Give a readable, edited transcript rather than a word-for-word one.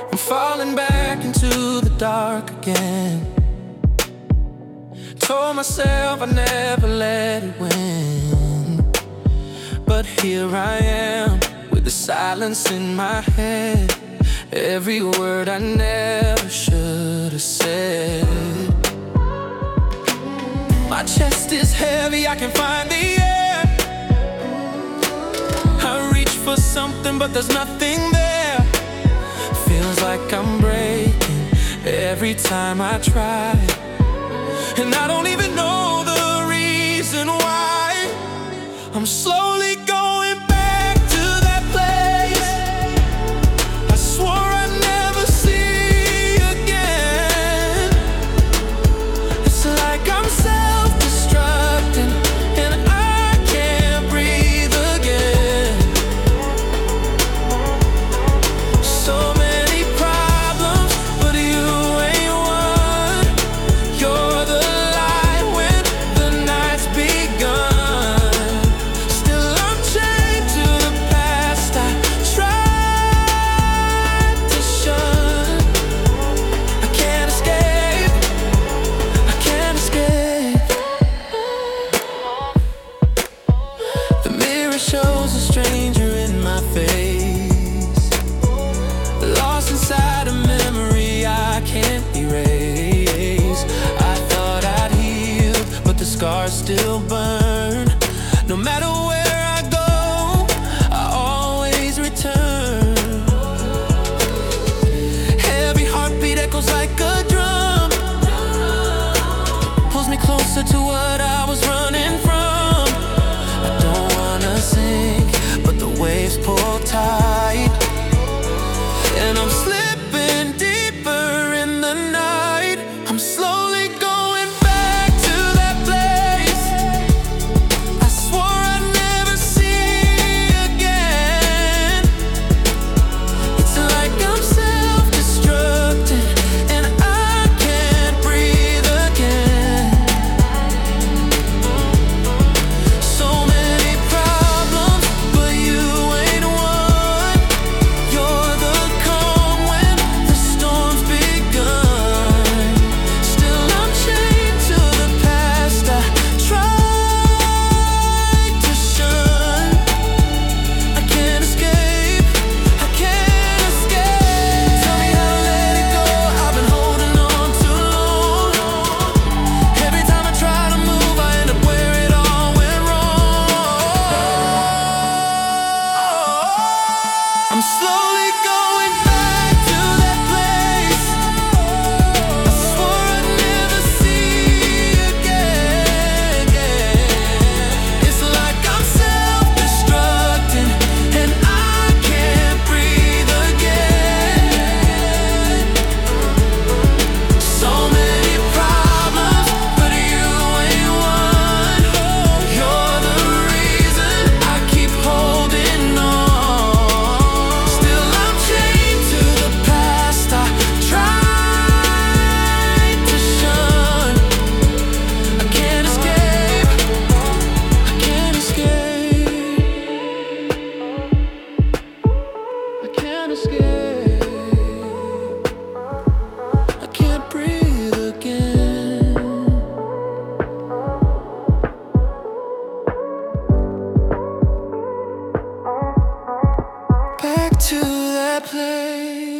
I'm falling back into the dark again. Told myself I'd never let it win, but here I am with the silence in my head. Every word I never should have said. My chest is heavy, I can find the air. I reach for something, but there's nothing there. Feels like I'm breaking every time I try, and I don't even know the reason why. I'm slowly going back to that place I swore I'd never see again. It's like I'm self-destructing and I can't breathe again. So many problems, but you ain't one. You're the light when the night's begun. Still I'm chained to the past I tried to shun. I can't escape, I can't escape. The mirror shows a stranger in my face, lost inside a memory I can't erase. I thought I'd healed, but the scars still burn. No matter where I go, I always return. Every heartbeat echoes like a drum, pulls me closer to what I was running from. I don't wanna sink, but the waves pull tight, and I'm slipping deeper in the night. I'm slowly going back to that place I swore I'd never see again. It's like I'm self-destructing and I can't breathe again. So many problems, but you ain't one. You're the calm when the storm's begun. Still I'm chained to the past I tried to shun. I can't escape, I can't escape. Tell me how to let it go, I've been holding on too long. Every time I try to move, I end up where it all went wrong. I'm slowly going back to that place I swore I'd never see again. It's like I'm self-destructing and I can't breathe again. So many problems, but you ain't one. You're the reason I keep holding on. Still I'm chained to the past I tried to shun. I can't escape, I can't escape, I can't escape. I can't breathe again. Back to that place